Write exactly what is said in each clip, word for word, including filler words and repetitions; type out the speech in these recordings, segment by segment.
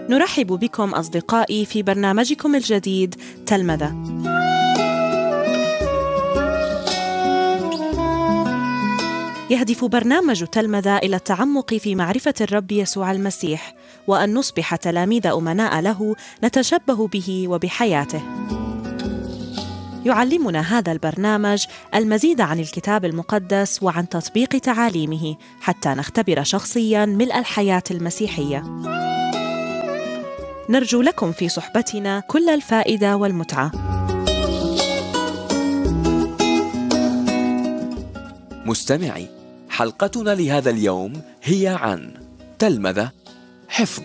نرحب بكم أصدقائي في برنامجكم الجديد تلمذة. يهدف برنامج تلمذة إلى التعمق في معرفة الرب يسوع المسيح، وأن نصبح تلاميذ أمناء له نتشبه به وبحياته. يعلمنا هذا البرنامج المزيد عن الكتاب المقدس وعن تطبيق تعاليمه حتى نختبر شخصياً ملء الحياة المسيحية. نرجو لكم في صحبتنا كل الفائدة والمتعة. مستمعي، حلقتنا لهذا اليوم هي عن تلمذة حفظ.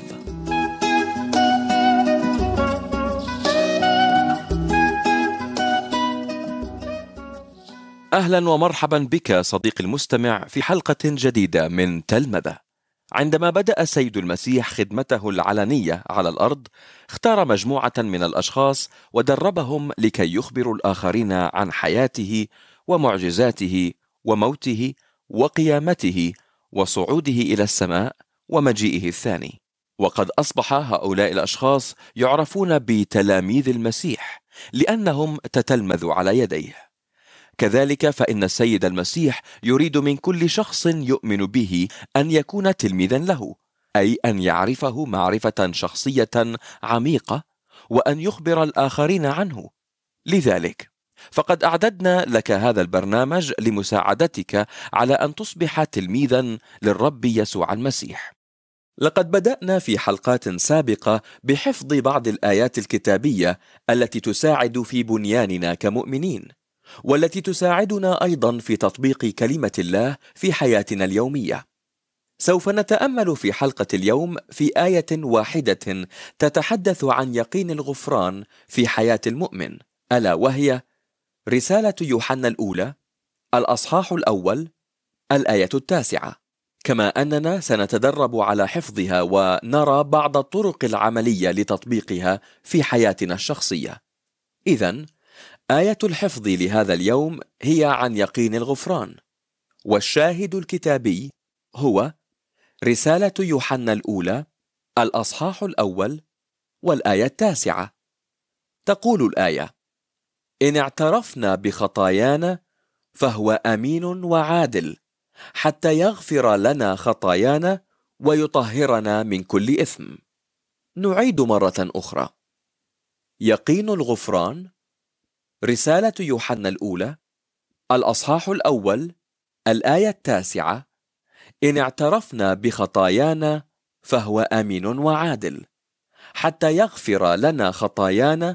أهلا ومرحبا بك صديقي المستمع في حلقة جديدة من تلمذة. عندما بدأ السيد المسيح خدمته العلنية على الأرض، اختار مجموعة من الأشخاص ودربهم لكي يخبروا الآخرين عن حياته ومعجزاته وموته وقيامته وصعوده إلى السماء ومجيئه الثاني. وقد أصبح هؤلاء الأشخاص يعرفون بتلاميذ المسيح لأنهم تتلمذوا على يديه. كذلك فإن السيد المسيح يريد من كل شخص يؤمن به أن يكون تلميذا له، أي أن يعرفه معرفة شخصية عميقة وأن يخبر الآخرين عنه. لذلك فقد أعددنا لك هذا البرنامج لمساعدتك على أن تصبح تلميذا للرب يسوع المسيح. لقد بدأنا في حلقات سابقة بحفظ بعض الآيات الكتابية التي تساعد في بنياننا كمؤمنين، والتي تساعدنا أيضا في تطبيق كلمة الله في حياتنا اليومية. سوف نتأمل في حلقة اليوم في آية واحدة تتحدث عن يقين الغفران في حياة المؤمن، ألا وهي رسالة يوحنا الأولى الأصحاح الأول الآية التاسعة، كما أننا سنتدرب على حفظها ونرى بعض الطرق العملية لتطبيقها في حياتنا الشخصية. إذن آية الحفظ لهذا اليوم هي عن يقين الغفران، والشاهد الكتابي هو رسالة يوحنا الأولى الأصحاح الأول والآية التاسعة. تقول الآية: إن اعترفنا بخطايانا فهو أمين وعادل حتى يغفر لنا خطايانا ويطهرنا من كل إثم. نعيد مرة أخرى: يقين الغفران، رسالة يوحنا الأولى الأصحاح الأول الآية التاسعة: إن اعترفنا بخطايانا فهو أمين وعادل حتى يغفر لنا خطايانا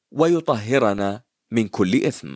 ويطهرنا من كل إثم.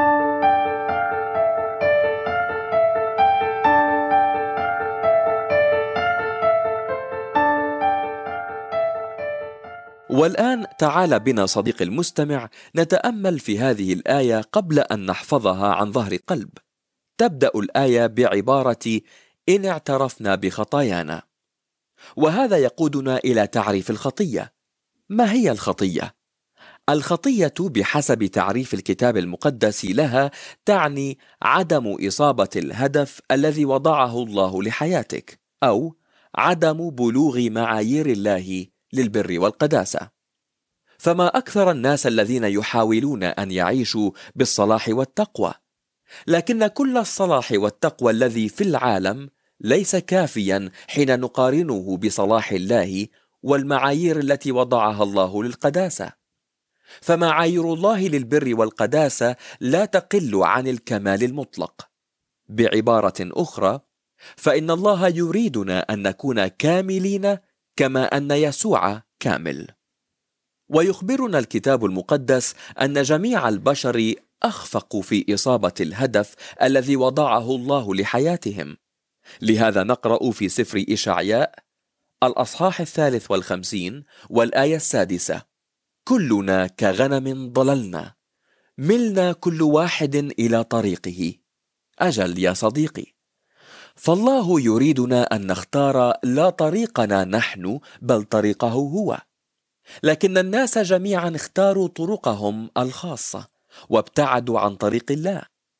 والآن تعال بنا صديقي المستمع نتأمل في هذه الآية قبل أن نحفظها عن ظهر قلب. تبدأ الآية بعبارة إن اعترفنا بخطايانا، وهذا يقودنا إلى تعريف الخطية. ما هي الخطية؟ الخطية بحسب تعريف الكتاب المقدس لها تعني عدم إصابة الهدف الذي وضعه الله لحياتك، أو عدم بلوغ معايير الله للبر والقداسة. فما أكثر الناس الذين يحاولون أن يعيشوا بالصلاح والتقوى، لكن كل الصلاح والتقوى الذي في العالم ليس كافيا حين نقارنه بصلاح الله والمعايير التي وضعها الله للقداسة. فمعايير الله للبر والقداسة لا تقل عن الكمال المطلق. بعبارة أخرى، فإن الله يريدنا أن نكون كاملين كما أن يسوع كامل. ويخبرنا الكتاب المقدس أن جميع البشر أخفقوا في إصابة الهدف الذي وضعه الله لحياتهم. لهذا نقرأ في سفر إشعياء الأصحاح الثالث والخمسين والآية السادسة: كلنا كغنم ضللنا، ملنا كل واحد إلى طريقه. أجل يا صديقي، فالله يريدنا أن نختار لا طريقنا نحن بل طريقه هو. لكن الناس جميعا اختاروا طرقهم الخاصة وابتعدوا عن طريق الله.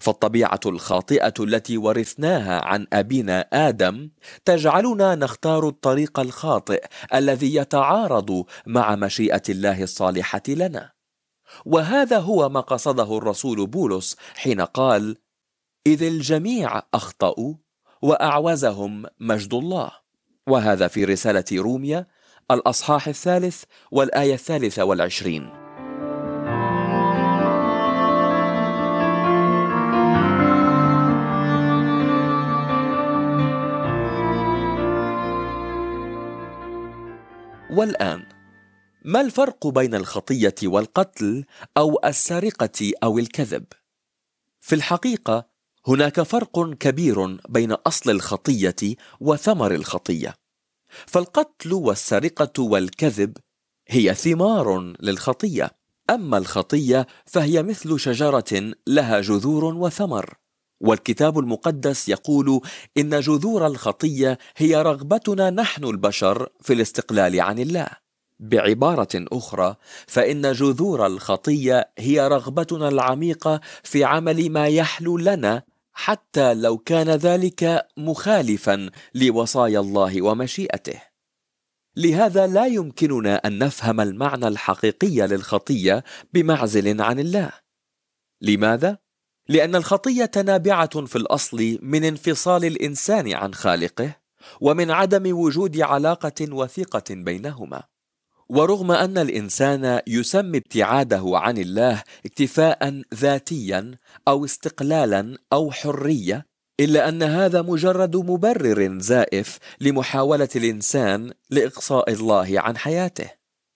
فالطبيعة الخاطئة التي ورثناها عن أبينا آدم تجعلنا نختار الطريق الخاطئ الذي يتعارض مع مشيئة الله الصالحة لنا. وهذا هو ما قصده الرسول بولس حين قال: إذ الجميع أخطأوا وأعوزهم مجد الله. وهذا في رسالة روميا الأصحاح الثالث والآية الثالثة والعشرين. والآن، ما الفرق بين الخطية والقتل أو السرقة أو الكذب؟ في الحقيقة هناك فرق كبير بين أصل الخطية وثمر الخطية. فالقتل والسرقة والكذب هي ثمار للخطية، أما الخطية فهي مثل شجرة لها جذور وثمر. والكتاب المقدس يقول إن جذور الخطية هي رغبتنا نحن البشر في الاستقلال عن الله. بعبارة أخرى، فإن جذور الخطية هي رغبتنا العميقة في عمل ما يحلو لنا، حتى لو كان ذلك مخالفا لوصايا الله ومشيئته. لهذا لا يمكننا أن نفهم المعنى الحقيقي للخطية بمعزل عن الله. لماذا؟ لأن الخطية نابعة في الأصل من انفصال الإنسان عن خالقه، ومن عدم وجود علاقة وثيقة بينهما. ورغم أن الإنسان يسمي ابتعاده عن الله اكتفاء ذاتيا أو استقلالا أو حرية، إلا أن هذا مجرد مبرر زائف لمحاولة الإنسان لإقصاء الله عن حياته.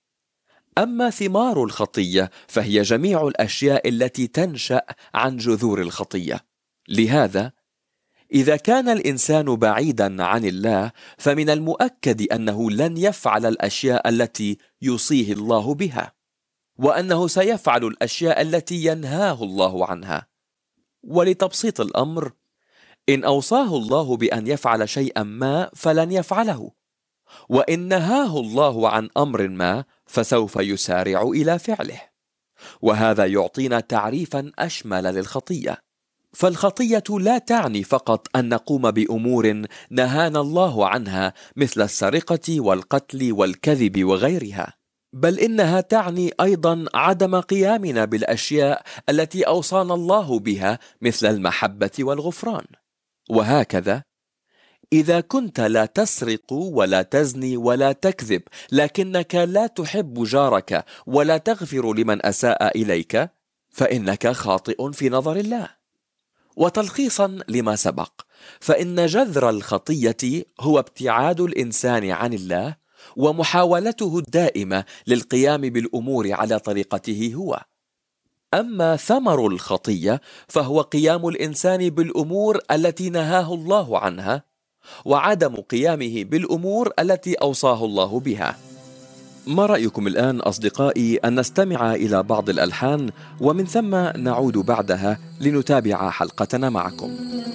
أما ثمار الخطية فهي جميع الأشياء التي تنشأ عن جذور الخطية. لهذا إذا كان الإنسان بعيدا عن الله، فمن المؤكد أنه لن يفعل الأشياء التي يوصيه الله بها، وأنه سيفعل الأشياء التي ينهاه الله عنها. ولتبسيط الأمر، إن أوصاه الله بأن يفعل شيئا ما فلن يفعله، وإن نهاه الله عن أمر ما فسوف يسارع إلى فعله. وهذا يعطينا تعريفا أشمل للخطية. فالخطية لا تعني فقط أن نقوم بأمور نهانا الله عنها مثل السرقة والقتل والكذب وغيرها، بل إنها تعني أيضا عدم قيامنا بالأشياء التي أوصانا الله بها مثل المحبة والغفران. وهكذا إذا كنت لا تسرق ولا تزني ولا تكذب، لكنك لا تحب جارك ولا تغفر لمن أساء إليك، فإنك خاطئ في نظر الله. وتلخيصا لما سبق، فإن جذر الخطية هو ابتعاد الإنسان عن الله ومحاولته الدائمة للقيام بالأمور على طريقته هو. أما ثمر الخطية فهو قيام الإنسان بالأمور التي نهاه الله عنها، وعدم قيامه بالأمور التي أوصاه الله بها. ما رأيكم الآن أصدقائي أن نستمع إلى بعض الألحان، ومن ثم نعود بعدها لنتابع حلقتنا معكم.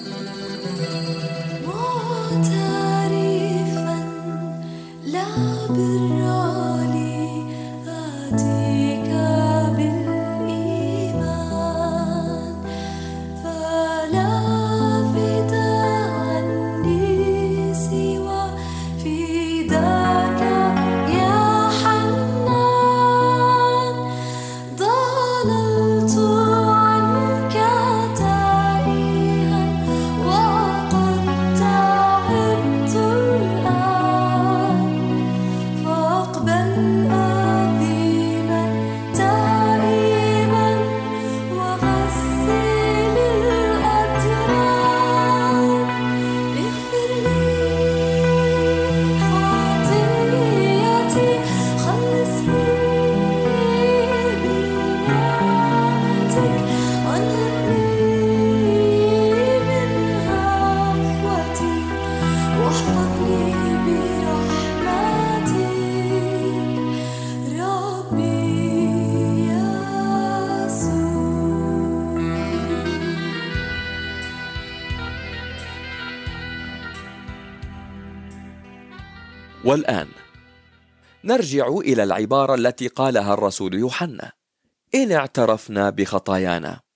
والآن نرجع إلى العبارة التي قالها الرسول يوحنا: إن اعترفنا بخطايانا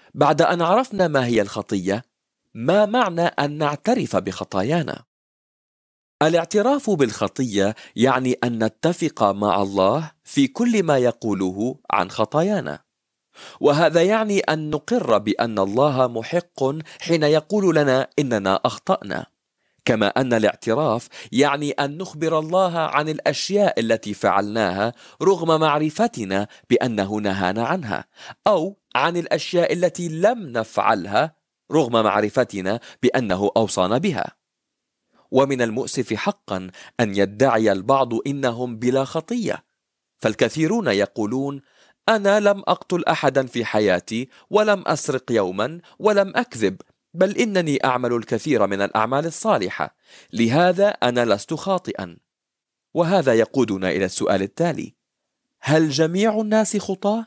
بعد أن عرفنا ما هي الخطية، ما معنى أن نعترف بخطايانا؟ الاعتراف بالخطية يعني أن نتفق مع الله في كل ما يقوله عن خطايانا، وهذا يعني أن نقر بأن الله محق حين يقول لنا إننا أخطأنا، كما أن الاعتراف يعني أن نخبر الله عن الأشياء التي فعلناها رغم معرفتنا بأنه نهانا عنها، أو عن الأشياء التي لم نفعلها رغم معرفتنا بأنه أوصانا بها. ومن المؤسف حقا أن يدعي البعض إنهم بلا خطية، فالكثيرون يقولون: أنا لم أقتل أحدا في حياتي، ولم أسرق يوما، ولم أكذب، بل إنني أعمل الكثير من الأعمال الصالحة، لهذا أنا لست خاطئا. وهذا يقودنا إلى السؤال التالي: هل جميع الناس خطاة؟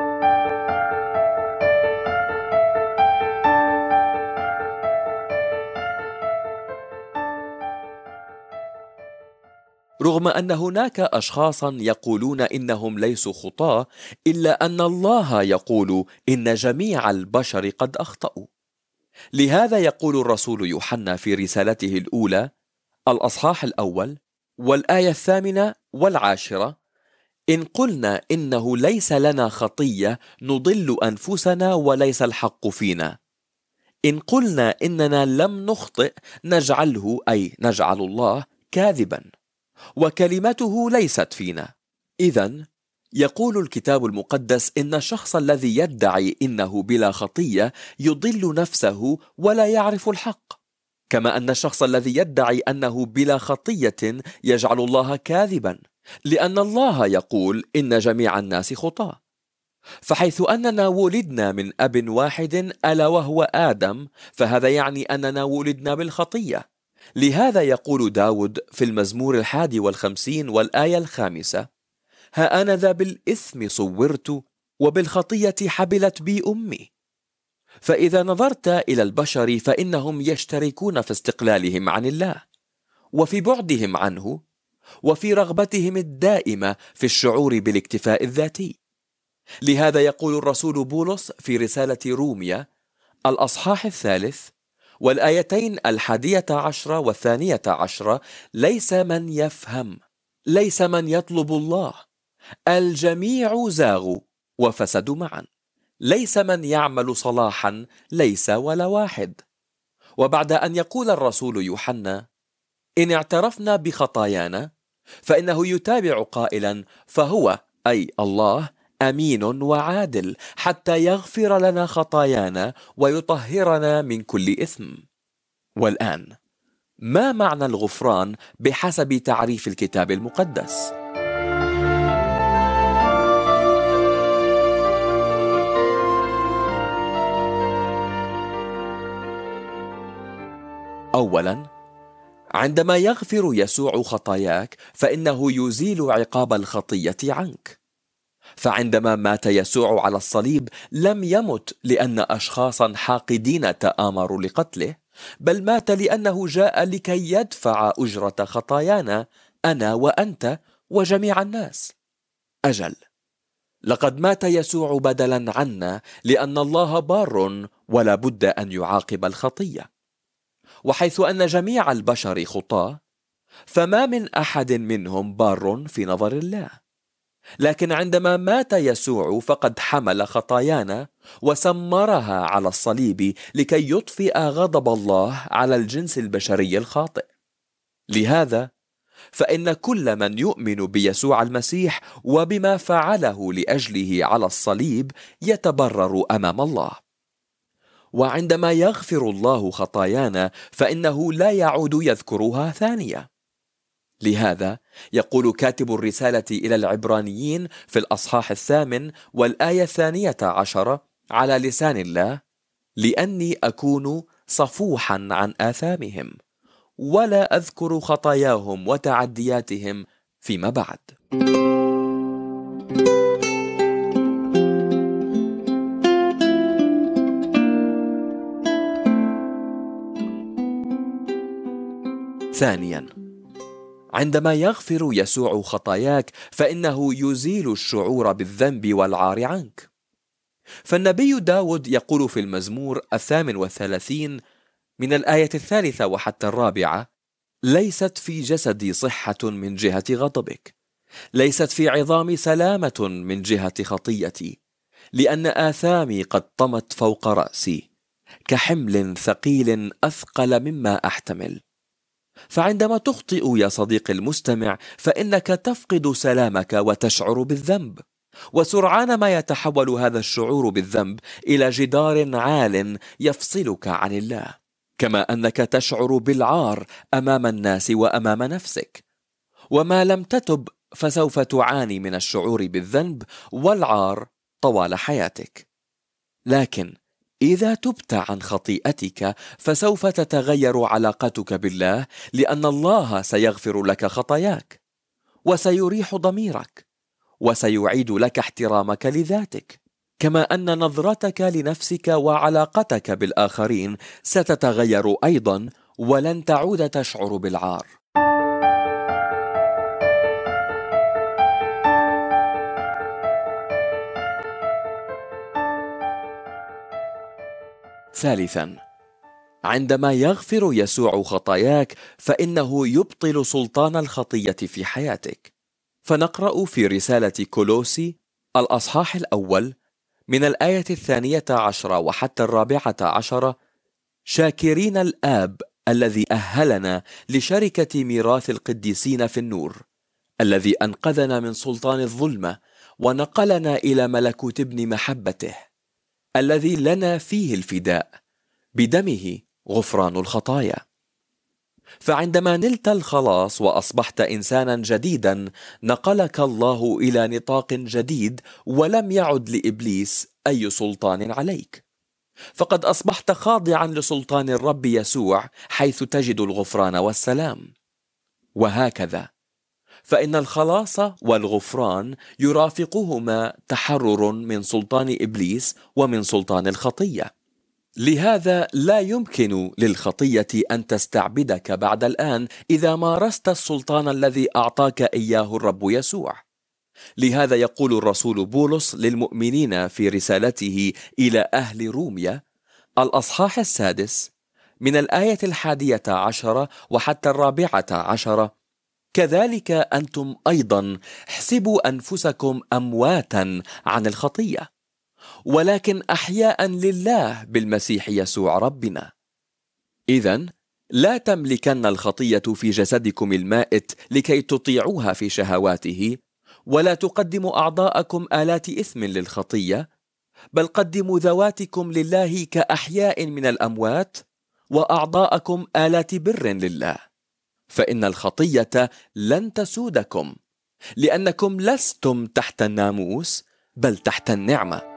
رغم أن هناك أشخاصا يقولون إنهم ليسوا خطاة، إلا أن الله يقول إن جميع البشر قد أخطأوا. لهذا يقول الرسول يوحنا في رسالته الأولى الأصحاح الأول والآية الثامنة والعاشرة: إن قلنا إنه ليس لنا خطية نضل أنفسنا وليس الحق فينا. إن قلنا إننا لم نخطئ نجعله، أي نجعل الله، كاذبا، وكلمته ليست فينا. إذن يقول الكتاب المقدس إن الشخص الذي يدعي إنه بلا خطية يضل نفسه ولا يعرف الحق، كما أن الشخص الذي يدعي أنه بلا خطية يجعل الله كاذبا، لأن الله يقول إن جميع الناس خطاة. فحيث أننا ولدنا من أب واحد ألا وهو آدم، فهذا يعني أننا ولدنا بالخطية. لهذا يقول داود في المزمور الحادي والخمسين والآية الخامسة: ها أنا ذا بالإثم صورت، وبالخطية حبلت بي أمي. فإذا نظرت إلى البشر فإنهم يشتركون في استقلالهم عن الله، وفي بعدهم عنه، وفي رغبتهم الدائمة في الشعور بالاكتفاء الذاتي. لهذا يقول الرسول بولس في رسالة روميا الأصحاح الثالث والآيتين الحادية عشرة والثانية عشرة: ليس من يفهم، ليس من يطلب الله، الجميع زاغوا وفسدوا معا، ليس من يعمل صلاحا، ليس ولا واحد. وبعد أن يقول الرسول يوحنا: إن اعترفنا بخطايانا، فإنه يتابع قائلا: فهو، أي الله، أمين وعادل حتى يغفر لنا خطايانا ويطهرنا من كل إثم. والآن، ما معنى الغفران بحسب تعريف الكتاب المقدس؟ أولا، عندما يغفر يسوع خطاياك فإنه يزيل عقاب الخطية عنك. فعندما مات يسوع على الصليب لم يمت لأن أشخاصا حاقدين تآمروا لقتله، بل مات لأنه جاء لكي يدفع أجرة خطايانا، أنا وأنت وجميع الناس. أجل، لقد مات يسوع بدلا عنا، لأن الله بار ولا بد أن يعاقب الخطية. وحيث أن جميع البشر خطاة، فما من أحد منهم بار في نظر الله. لكن عندما مات يسوع فقد حمل خطايانا وسمرها على الصليب لكي يطفئ غضب الله على الجنس البشري الخاطئ. لهذا فإن كل من يؤمن بيسوع المسيح وبما فعله لأجله على الصليب يتبرر أمام الله. وعندما يغفر الله خطايانا فإنه لا يعود يذكرها ثانية. لهذا يقول كاتب الرسالة إلى العبرانيين في الأصحاح الثامن والآية الثانية عشرة على لسان الله: لأني أكون صفوحا عن آثامهم ولا أذكر خطاياهم وتعدياتهم فيما بعد. ثانيا، عندما يغفر يسوع خطاياك فإنه يزيل الشعور بالذنب والعار عنك. فالنبي داود يقول في المزمور الثامن والثلاثين من الآية الثالثة وحتى الرابعة: ليست في جسدي صحة من جهة غضبك، ليست في عظامي سلامة من جهة خطيتي، لأن آثامي قد طمت فوق رأسي كحمل ثقيل أثقل مما أحتمل. فعندما تخطئ يا صديقي المستمع فإنك تفقد سلامك وتشعر بالذنب، وسرعان ما يتحول هذا الشعور بالذنب إلى جدار عال يفصلك عن الله، كما أنك تشعر بالعار أمام الناس وأمام نفسك. وما لم تتب فسوف تعاني من الشعور بالذنب والعار طوال حياتك. لكن إذا تبت عن خطيئتك فسوف تتغير علاقتك بالله، لأن الله سيغفر لك خطاياك وسيريح ضميرك وسيعيد لك احترامك لذاتك، كما أن نظرتك لنفسك وعلاقتك بالآخرين ستتغير أيضا، ولن تعود تشعر بالعار. ثالثا، عندما يغفر يسوع خطاياك فإنه يبطل سلطان الخطية في حياتك. فنقرأ في رسالة كولوسي الأصحاح الأول من الآية الثانية عشرة وحتى الرابعة عشرة: شاكرين الآب الذي أهلنا لشركة ميراث القديسين في النور، الذي أنقذنا من سلطان الظلمة ونقلنا إلى ملكوت ابن محبته، الذي لنا فيه الفداء بدمه غفران الخطايا. فعندما نلت الخلاص وأصبحت إنسانا جديدا نقلك الله إلى نطاق جديد، ولم يعد لإبليس أي سلطان عليك، فقد أصبحت خاضعا لسلطان الرب يسوع، حيث تجد الغفران والسلام. وهكذا فإن الخلاص والغفران يرافقهما تحرر من سلطان إبليس ومن سلطان الخطية. لهذا لا يمكن للخطية أن تستعبدك بعد الآن إذا مارست السلطان الذي أعطاك إياه الرب يسوع. لهذا يقول الرسول بولس للمؤمنين في رسالته إلى أهل روميا الأصحاح السادس من الآية الحادية عشرة وحتى الرابعة عشرة: كذلك أنتم أيضا احسبوا أنفسكم أمواتا عن الخطية، ولكن أحياء لله بالمسيح يسوع ربنا. إذن لا تملكن الخطية في جسدكم المائت لكي تطيعوها في شهواته، ولا تقدموا أعضاءكم آلات إثم للخطية، بل قدموا ذواتكم لله كأحياء من الأموات، وأعضاءكم آلات بر لله. فإن الخطية لن تسودكم، لأنكم لستم تحت الناموس بل تحت النعمة.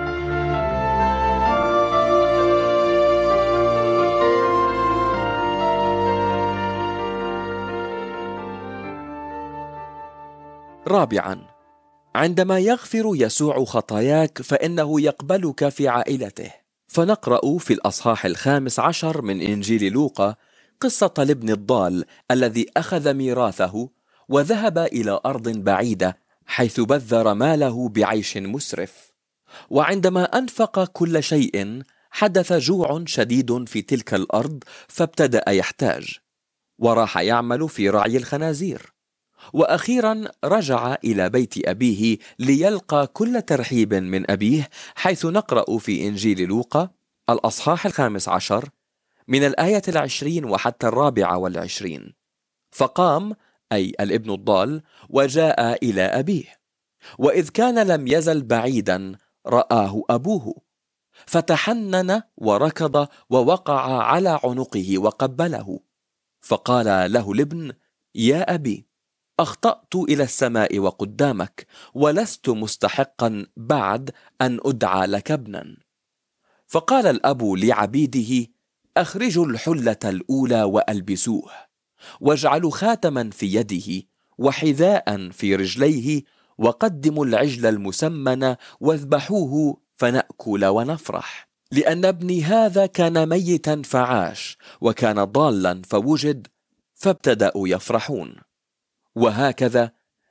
رابعا، عندما يغفر يسوع خطاياك فإنه يقبلك في عائلته. فنقرأ في الأصحاح الخامس عشر من إنجيل لوقا قصة الابن الضال الذي أخذ ميراثه وذهب إلى أرض بعيدة، حيث بذر ماله بعيش مسرف. وعندما أنفق كل شيء حدث جوع شديد في تلك الأرض، فابتدأ يحتاج، وراح يعمل في رعي الخنازير. وأخيرا رجع إلى بيت أبيه ليلقى كل ترحيب من أبيه، حيث نقرأ في إنجيل لوقا الأصحاح الخامس عشر من الآية العشرين وحتى الرابعة والعشرين: فقام، أي الابن الضال، وجاء إلى أبيه، وإذ كان لم يزل بعيدا رآه أبوه، فتحنن وركض ووقع على عنقه وقبله. فقال له الابن: يا أبي، أخطأت إلى السماء وقدامك، ولست مستحقا بعد أن أدعى لك ابنا. فقال الأب لعبيده: أخرجوا الحلة الأولى وألبسوه، واجعلوا خاتما في يده وحذاء في رجليه، وقدموا العجل المسمن واذبحوه فنأكل ونفرح، لأن ابني هذا كان ميتا فعاش، وكان ضالا فوجد، فابتدأوا يفرحون. وهكذا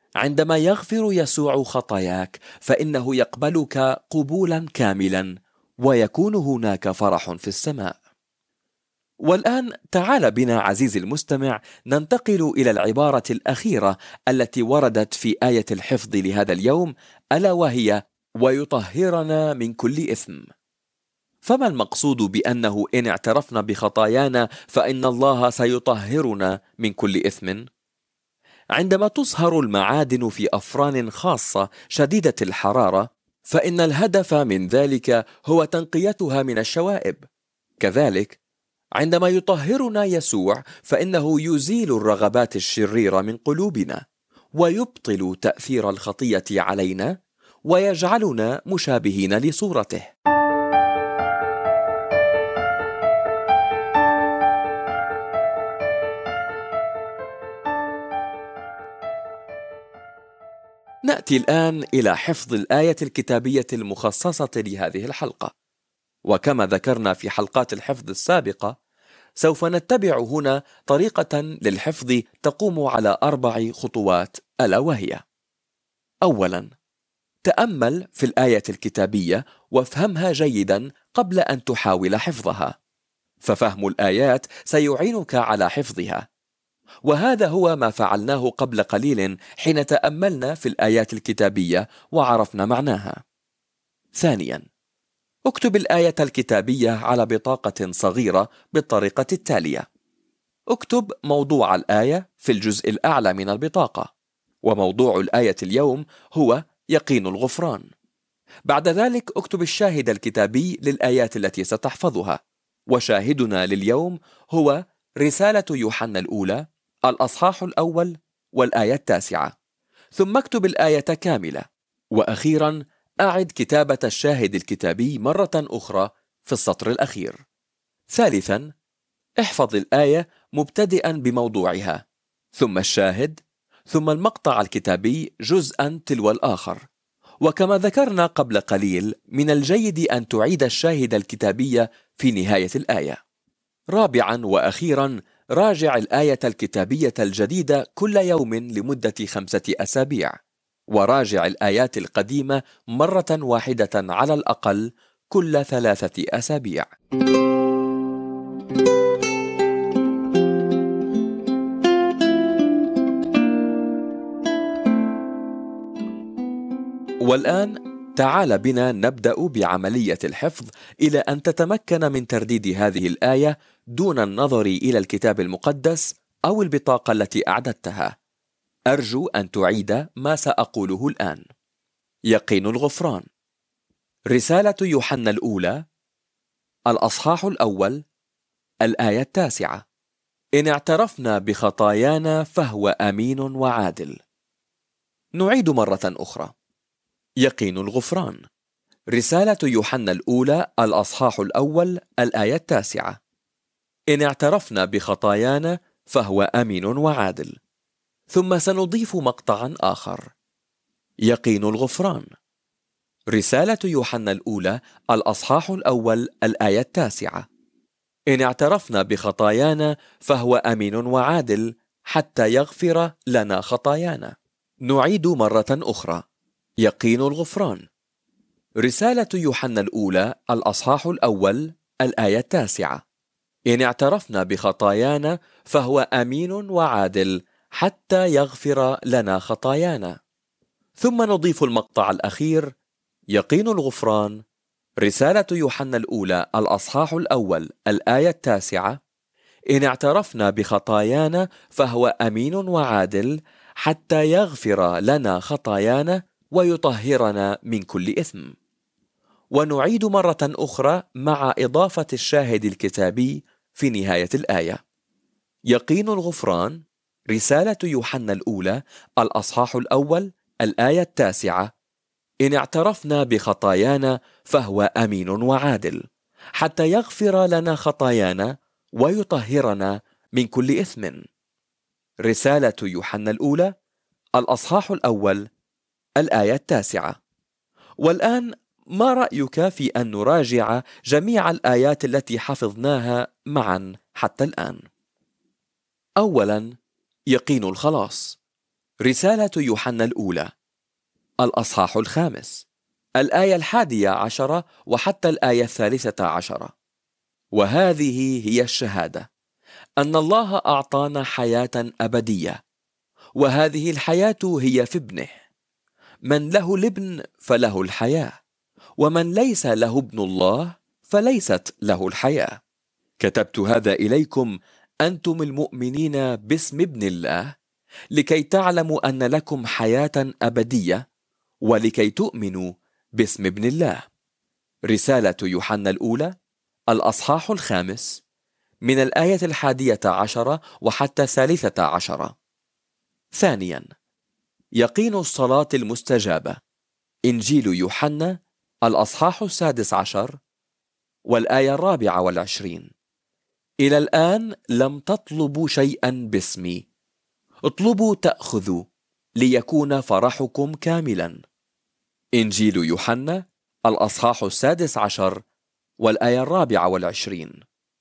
عندما يغفر يسوع خطاياك فإنه يقبلك قبولا كاملا، ويكون هناك فرح في السماء. والآن تعال بنا عزيزي المستمع ننتقل إلى العبارة الأخيرة التي وردت في آية الحفظ لهذا اليوم، ألا وهي ويطهرنا من كل إثم. فما المقصود بأنه إن اعترفنا بخطايانا فإن الله سيطهرنا من كل إثم؟ عندما تصهر المعادن في أفران خاصة شديدة الحرارة فإن الهدف من ذلك هو تنقيتها من الشوائب. كذلك عندما يطهرنا يسوع فإنه يزيل الرغبات الشريرة من قلوبنا، ويبطل تأثير الخطية علينا، ويجعلنا مشابهين لصورته. نأتي الآن إلى حفظ الآية الكتابية المخصصة لهذه الحلقة، وكما ذكرنا في حلقات الحفظ السابقة سوف نتبع هنا طريقة للحفظ تقوم على أربع خطوات، ألا وهي: أولا، تأمل في الآية الكتابية وافهمها جيدا قبل أن تحاول حفظها، ففهم الآيات سيعينك على حفظها، وهذا هو ما فعلناه قبل قليل حين تأملنا في الآيات الكتابية وعرفنا معناها. ثانيا، اكتب الآية الكتابية على بطاقة صغيرة بالطريقة التالية: اكتب موضوع الآية في الجزء الأعلى من البطاقة، وموضوع الآية اليوم هو يقين الغفران. بعد ذلك اكتب الشاهد الكتابي للآيات التي ستحفظها، وشاهدنا لليوم هو رسالة يوحنا الأولى الأصحاح الأول والآية التاسعة. ثم اكتب الآية كاملة، وأخيرا أعد كتابة الشاهد الكتابي مرة أخرى في السطر الأخير. ثالثا، احفظ الآية مبتدئا بموضوعها، ثم الشاهد، ثم المقطع الكتابي جزءا تلو الآخر. وكما ذكرنا قبل قليل من الجيد أن تعيد الشاهد الكتابية في نهاية الآية. رابعا وأخيرا، راجع الآية الكتابية الجديدة كل يوم لمدة خمسة أسابيع، وراجع الآيات القديمة مرة واحدة على الأقل كل ثلاثة أسابيع. والآن تعال بنا نبدأ بعملية الحفظ إلى أن تتمكن من ترديد هذه الآية دون النظر إلى الكتاب المقدس أو البطاقة التي أعددتها. أرجو أن تعيد ما سأقوله الآن. يقين الغفران. رسالة يوحنا الأولى الأصحاح الأول الآية التاسعة: إن اعترفنا بخطايانا فهو أمين وعادل. نعيد مرة أخرى. يقين الغفران. رسالة يوحنا الأولى الأصحاح الأول الآية التاسعة: إن اعترفنا بخطايانا فهو أمين وعادل. ثم سنضيف مقطعا آخر. يقين الغفران. رسالة يوحنا الأولى الأصحاح الأول الآية التاسعة: إن اعترفنا بخطايانا فهو أمين وعادل حتى يغفر لنا خطايانا. نعيد مرة أخرى. يقين الغفران. رسالة يوحنا الأولى الأصحاح الأول الآية التاسعة: إن اعترفنا بخطايانا فهو أمين وعادل حتى يغفر لنا خطايانا. ثم نضيف المقطع الأخير. يقين الغفران. رسالة يوحنا الأولى الأصحاح الأول الآية التاسعة: إن اعترفنا بخطايانا فهو أمين وعادل حتى يغفر لنا خطايانا ويطهرنا من كل إثم. ونعيد مرة أخرى مع إضافة الشاهد الكتابي في نهاية الآية. يقين الغفران. رسالة يوحنا الأولى الأصحاح الأول الآية التاسعة: إن اعترفنا بخطايانا فهو أمين وعادل حتى يغفر لنا خطايانا ويطهرنا من كل إثم. رسالة يوحنا الأولى الأصحاح الأول الآية التاسعة. والآن ما رأيك في أن نراجع جميع الآيات التي حفظناها معا حتى الآن؟ أولا، يقين الخلاص. رسالة يوحنا الأولى الأصحاح الخامس الآية الحادية عشرة وحتى الآية الثالثة عشرة. وهذه هي الشهادة أن الله أعطانا حياة أبدية، وهذه الحياة هي في ابنه. من له الابن فله الحياة، ومن ليس له ابن الله فليست له الحياة. كتبت هذا إليكم أنتم المؤمنين باسم ابن الله، لكي تعلموا أن لكم حياة أبدية، ولكي تؤمنوا باسم ابن الله. رسالة يوحنا الأولى الأصحاح الخامس من الآية الحادية عشرة وحتى الثالثة عشرة. ثانيا، يقين الصلاة المستجابة. إنجيل يوحنا الأصحاح السادس عشر والآية الرابعة والعشرين. إلى الآن لم تطلبوا شيئا باسمي، اطلبوا تأخذوا ليكون فرحكم كاملا. إنجيل يوحنا الأصحاح السادس عشر والآية الرابعة والعشرين.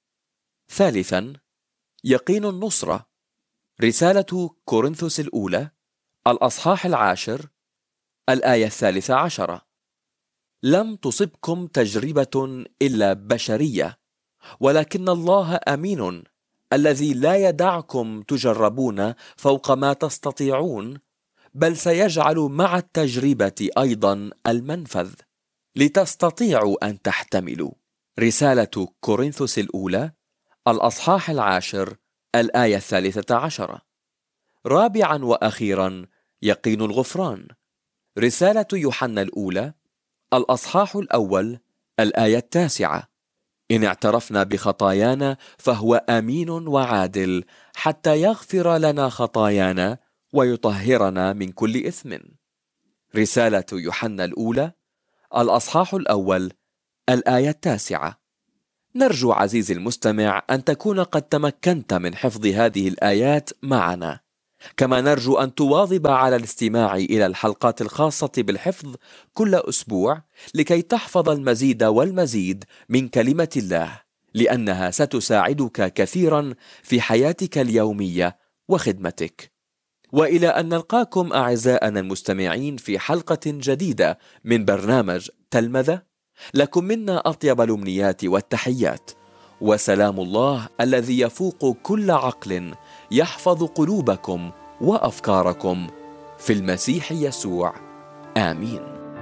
ثالثا، يقين النصرة. رسالة كورنثوس الأولى الأصحاح العاشر الآية الثالثة عشرة. لم تصبكم تجربة إلا بشرية، ولكن الله أمين، الذي لا يدعكم تجربون فوق ما تستطيعون، بل سيجعل مع التجربة أيضا المنفذ لتستطيعوا أن تحتملوا. رسالة كورنثوس الأولى الأصحاح العاشر الآية الثالثة عشرة. رابعا وأخيرا، يقين الغفران. رسالة يوحنا الأولى الأصحاح الأول الآية التاسعة. إن اعترفنا بخطايانا فهو أمين وعادل حتى يغفر لنا خطايانا ويطهرنا من كل إثم. رسالة يوحنا الأولى الأصحاح الأول الآية التاسعة. نرجو عزيزي المستمع أن تكون قد تمكنت من حفظ هذه الآيات معنا، كما نرجو أن تواظب على الاستماع إلى الحلقات الخاصة بالحفظ كل أسبوع، لكي تحفظ المزيد والمزيد من كلمة الله، لأنها ستساعدك كثيرا في حياتك اليومية وخدمتك. وإلى أن نلقاكم أعزائنا المستمعين في حلقة جديدة من برنامج تلمذة، لكم منا أطيب الأمنيات والتحيات، وسلام الله الذي يفوق كل عقل يحفظ قلوبكم وأفكاركم في المسيح يسوع. آمين.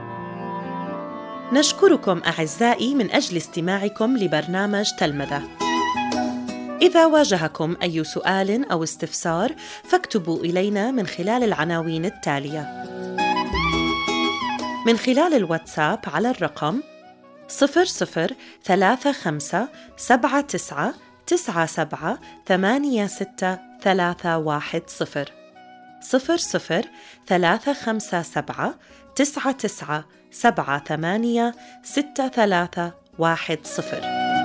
نشكركم أعزائي من أجل استماعكم لبرنامج تلمذة. إذا واجهكم أي سؤال أو استفسار فاكتبوا إلينا من خلال العناوين التالية: من خلال الواتساب على الرقم صفر صفر ثلاثة خمسة سبعة تسعة تسعة سبعة ثمانية ستة ثلاثة واحد صفر صفر صفر ثلاثة خمسة سبعة تسعة تسعة سبعة ثمانية ستة ثلاثة واحد صفر.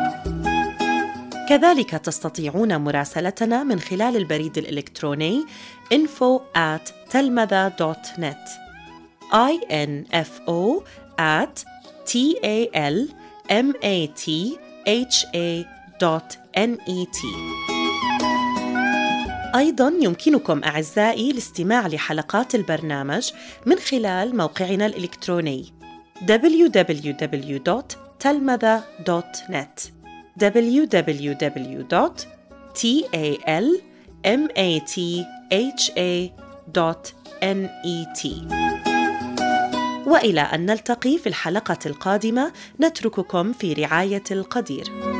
كذلك تستطيعون مراسلتنا من خلال البريد الإلكتروني info at telmatha dot net info at talmatha dot net. أيضاً يمكنكم أعزائي الاستماع لحلقات البرنامج من خلال موقعنا الإلكتروني دبليو دبليو دبليو دوت telmatha دوت net دبليو دبليو دبليو دوت talmatha دوت net. وإلى أن نلتقي في الحلقة القادمة، نترككم في رعاية القدير.